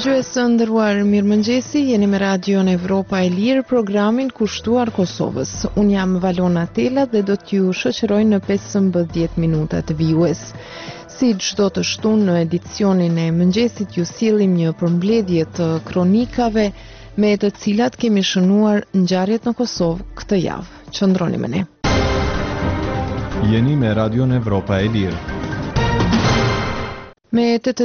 Dëgjues të nderuar, mirëmëngjesi, jeni me Radion Evropa e Lirë, programin kushtuar Kosovës. Unë jam Valona Tela dhe do t'ju shoqëroj në 15 minuta të vijues. Si çdo të shtunë në edicionin e mëngjesit ju sillim një përmbledhje të kronikave me të cilat kemi shënuar ngjarjet në Kosovë këtë javë. Qëndroni me ne. Jeni me Radion Evropa e Lirë. Me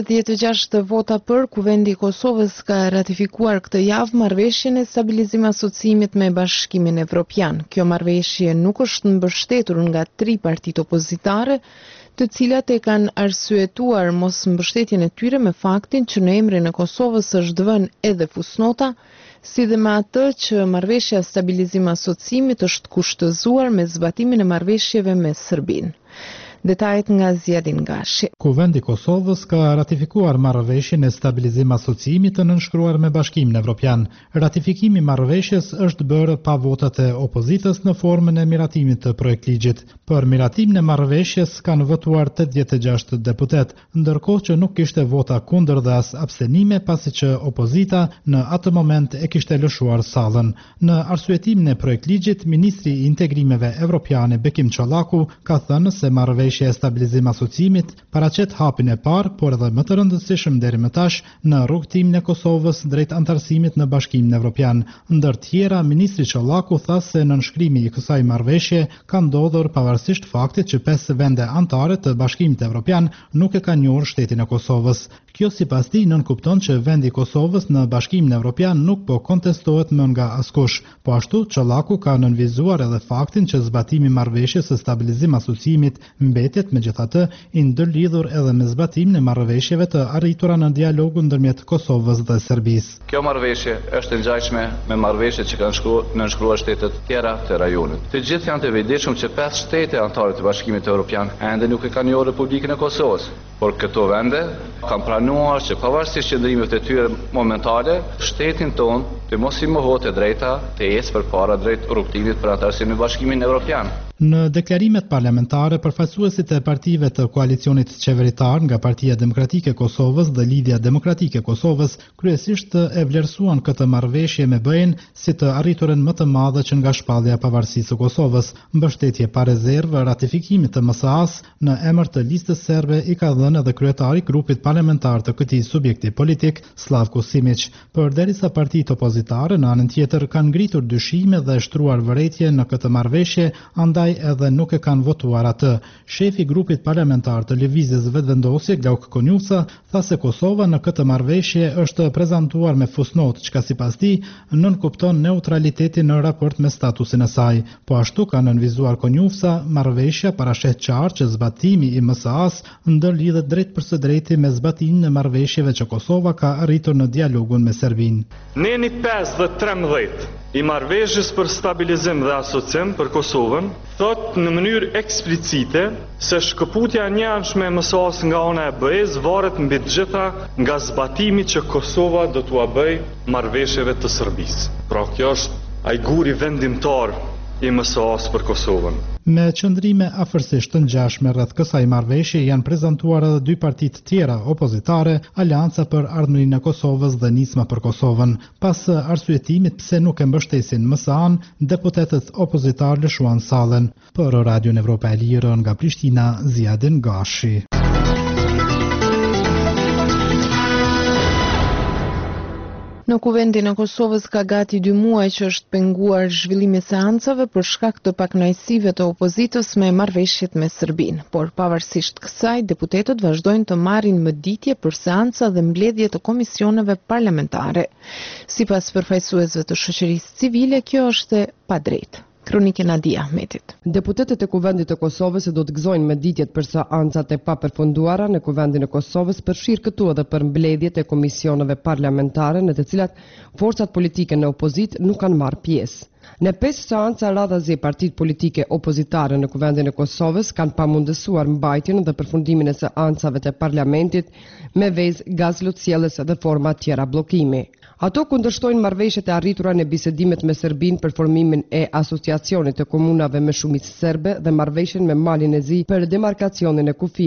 86 vota për, Kuvendi i Kosovës ka ratifikuar këtë javë marrëveshjen e stabilizim asociimit me Bashkimin Evropian. Kjo marrëveshje nuk është mbështetur nga 3 partitë opozitare, të cilat e kanë arsyetuar mos mbështetjen e tyre me faktin që në emrin e Kosovës është vënë edhe fusnota, si dhe me atë që marrëveshja stabilizim asociimit është kushtëzuar me zbatimin e marrëveshjeve me Serbinë. Detajet nga Zjadin Gashi. Kuvendi i Kosovës ka ratifikuar marrëveshjen e stabilizim asociimit të nënshkruar me Bashkimin Evropian. Ratifikimi i marrëveshjes është bërë pa votat e opozitës në formën e miratimit të projektligjit. Për miratimin e marrëveshjes kanë votuar 86 deputet, ndërkohë që nuk kishte vota kundër dhe as abstenime, pasi që opozita në atë moment e kishte lëshuar sallën. Në arsyetimin e projektligjit, ministri i integrimeve evropiane Bekim Çollaku ka thënë se marrëveshja e stabilizim asociimit paraqet hapin e parë, por edhe më të rëndësishëm deri më tash në rrugtimin e Kosovës drejt antarësimit në Bashkimin Evropian. Ndër tjera, ministri Çollaku tha se nënshkrimi i kësaj marrëveshje ka ndodhur pavarësisht faktit që 5 vende anëtare të Bashkimit Evropian nuk e kanë njohur shtetin e Kosovës. Kjo sipas tij nënkupton që vendi i Kosovës në Bashkimin Evropian nuk po kontestohet më nga askush. Po ashtu, Çollaku ka nënvizuar edhe faktin që zbatimi i marrëveshjes së stabilizim asociimit mbetet megjithatë i ndërlidhur edhe me zbatimin e marrëveshjeve të arritura në dialogun ndërmjet Kosovës dhe Serbisë. Kjo marrëveshje është e ngjashme me marrëveshjet që kanë nënshkruar shtetet tjera të rajonit. Të gjithë janë të vëdijshëm që 5 shtete anëtare të Bashkimit Evropian ende nuk e kanë njohur Republikën e Kosovës, por këto vende kanë pranuar që pavarësisht qëndrimeve të tyre momentale, shtetin tonë të mos i mohohet e drejta të ecë përpara drejt rrugtimit për antarësim në Bashkimin Evropian. Në deklarimet parlamentare, përfaqësuesit e partive të koalicionit qeveritar nga Partia Demokratike e Kosovës dhe Lidhja Demokratike e Kosovës kryesisht e vlerësuan këtë marrëveshje me BE-n si të arriturën më të madhe që nga shpallja e pavarësisë së Kosovës. Mbështetje pa rezervë ratifikimit të MSA-s në emër të listës serbe i ka dhënë edhe kryetari i grupit parlamentar të këtij subjekti politik, Slavko Simić. Përderisa partitë opozitare në anën tjetër kanë ngritur dyshime dhe shtruar vërejtje në këtë marrëveshje, andaj edhe nuk e kanë votuar atë. Shefi i grupit parlamentar të Lëvizjes Vetëvendosje, Glauk Konjuca, tha se Kosova në këtë marrëveshje është prezantuar me fusnotë, çka sipas tij nënkupton neutralitetin në raport me statusin e saj. Po ashtu ka nënvizuar Konjuca, marrëveshja parashet qartë që zbatimi i MSA-s ndërlidhet drejt për së drejti me zbatimin e marrëveshjeve që Kosova ka arritur në dialogun me Serbinë. Neni 5 dhe 13 i marrëveshjes për stabilizim dhe asocim për Kosovën thot në mënyrë eksplicite se shkëputja e njanshme e MSA-s nga ana e BE-s varet mbi të gjitha nga zbatimi që Kosova do t'ua bëjë marrëveshjeve të Serbisë. Pra kjo është ai guri vendimtar i MSA-s për Kosovën. Me qëndrime afërsisht të ngjashme rreth kësaj marrëveshje janë prezantuar edhe 2 partitë tjera opozitare, Alianca për Ardhmërinë e Kosovës dhe Nisma për Kosovën. Pas arsyetimit pse nuk e mbështesin MSA-n, deputetët opozitar lëshuan sallën. Për Radion Evropa e Lirë nga Prishtina, Zjadin Gashi. Në Kuvendin e Kosovës ka gati 2 muaj që është penguar zhvillimi i seancave për shkak të pakënaqësive të opozitës me marrëveshjet me Serbinë, por pavarësisht kësaj, deputetët vazhdojnë të marrin mëditje për seanca dhe mbledhje të komisioneve parlamentare. Sipas përfaqësuesve të shoqërisë civile, kjo është e padrejtë. Kronike Nadia Ahmetit. Deputetët e Kuvendit të Kosovës do të gëzojnë mëditjet për seancat e papërfunduara në Kuvendin e Kosovës, përfshir këtu edhe për mbledhjet e komisioneve parlamentare në të cilat forcat politike në opozit nuk kanë marrë pjesë. Në 5 seanca radhazi partitë politike opozitare në Kuvendin e Kosovës kanë pamundësuar mbajtjen dhe përfundimin e seancave të parlamentit me vezë gazlotësielës dhe forma tjera bllokimi. Ato kundërshtojnë marrëveshjet e arritura në bisedimet me Serbinë për formimin e asociacionit të komunave me shumicë serbe dhe marrëveshjen me Malin e Zi për demarkacionin e kufirit.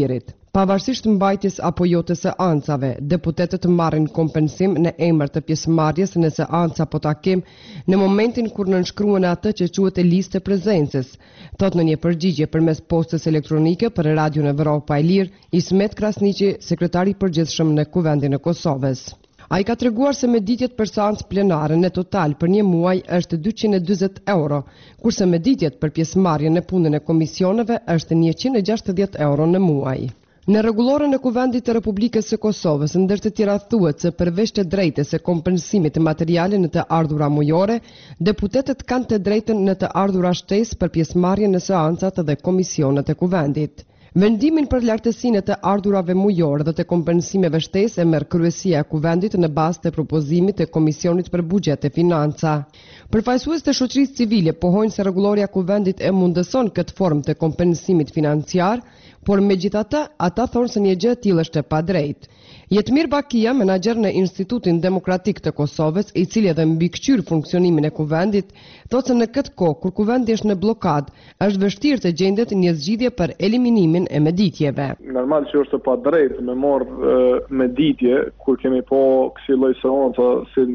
Pavarësisht mbajtjes apo jo të seancave, deputetët marrin kompensim në emër të pjesëmarrjes në seancë apo takim në momentin kur nënshkruan atë që quhet listë prezencës, thot në një përgjigje përmes postës elektronike për Radion Evropa e Lirë, Ismet Krasniqi, sekretari i përgjithshëm në Kuvendin e Kosovës. A i ka treguar se meditjet për seancë plenare në total për një muaj është 220 euro, kurse meditjet për pjesëmarrjen në punën e komisioneve është 160 euro në muaj. Në rregulloren e Kuvendit të Republikës së Kosovës, ndër të tjera thuhet se përveç të drejtës së kompensimit të materiale në të ardhura mujore, deputetët kanë të drejtën në të ardhura shtesë për pjesëmarrjen në seancat dhe komisionet e Kuvendit. Vendimin për lartësinë e të ardhurave mujore dhe të kompensimeve shtesë e merr kryesia e Kuvendit në bazë të propozimit të Komisionit për Buxhet e Financa. Përfaqësues të shoqërisë civile pohojnë se rregulloria e Kuvendit e mundëson këtë formë të kompensimit financiar, por megjithatë ata thonë se një gjë e tillë është e padrejtë. Jetmir Bakia, menaxher në Institutin Demokratik të Kosovës, i cili edhe mbikëqyr funksionimin e Kuvendit, thotë se në këtë kohë kur Kuvendi është në blokadë, është vështirë të gjendet një zgjidhje për eliminimin e meditjeve. Normal që është e padrejtë me marrë meditje kur kemi po kësi lloj seanca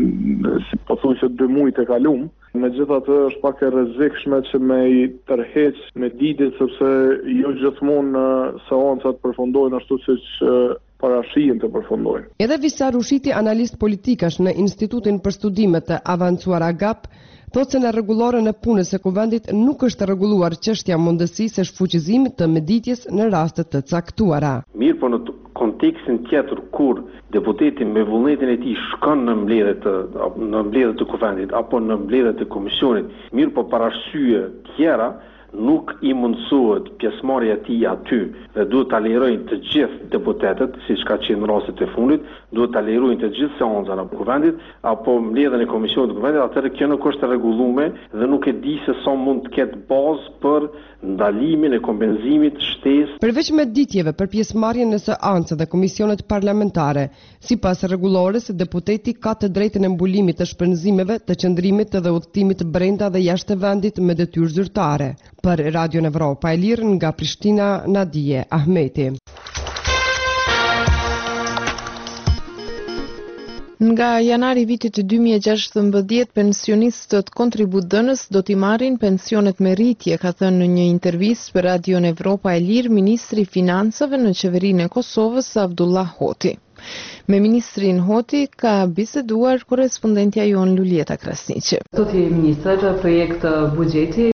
si po thuaj se 2 muaj të kaluam. Megjithatë është pak e rrezikshme që me i tërheq meditjet sepse jo gjithmonë seancat përfundojnë ashtu siç parashihen të përfundojnë. Edhe Visa Rushiti, analist politikash në Institutin për Studime të Avancuara GAP, thotë se në rregulloren e punës së Kuvendit nuk është rregulluar çështja mundësisë së shfuqizimit të meditjes në raste të caktuara. Mirë, po në kontekstin tjetër kur deputeti me vullnetin e tij shkon në mbledhje të Kuvendit apo në mbledhje të komisionit, mirë, po parashye tjera nuk i mundësohet pjesëmarrja e tij aty dhe duhet ta lejojnë të gjithë deputetët, siç ka qenë në rastet e fundit, duhet ta lejojnë të gjithë seancat në Kuvendit apo mbledhjen e komisionit të Kuvendit, atëherë kjo nuk është e rregulluar dhe nuk e di se sa mund të ketë bazë për ndalimin e kompensimit shtesë. Përveç meditjeve për pjesëmarrjen në seancë dhe komisionet parlamentare, sipas rregullores, deputeti ka të drejtën e mbulimit të shpenzimeve, të qëndrimit dhe udhëtimit brenda dhe jashtë vendit me detyrë zyrtare. Për Radion Evropa e Lirë, nga Prishtina, Nadije Ahmeti. Nga janari vitit 2016, pensionistët kontributdhënës do t'i marrin pensionet me rritje, ka thënë në një intervistë për Radion Evropa e Lirë ministri i Financave në qeverinë e Kosovës, Abdullah Hoti. Me ministrin Hoti ka biseduar korespondentja jon Lulieta Krasniqi. Zoti ministër, projekt buxheti